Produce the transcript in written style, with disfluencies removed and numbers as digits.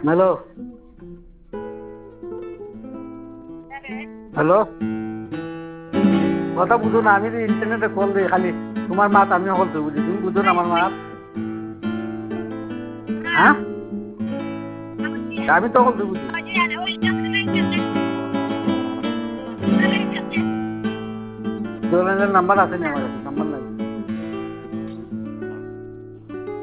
hello hello কথা বুঝো না আমি ইন্টারনেটে কল দিই খালি তোমার মাত আমি বলতে বুঝি তুমি বুঝো না আমার মাত হ্যাঁ আমি তো বলতে বুঝি জোরানের নাম্বার আছে নি আমার কাছে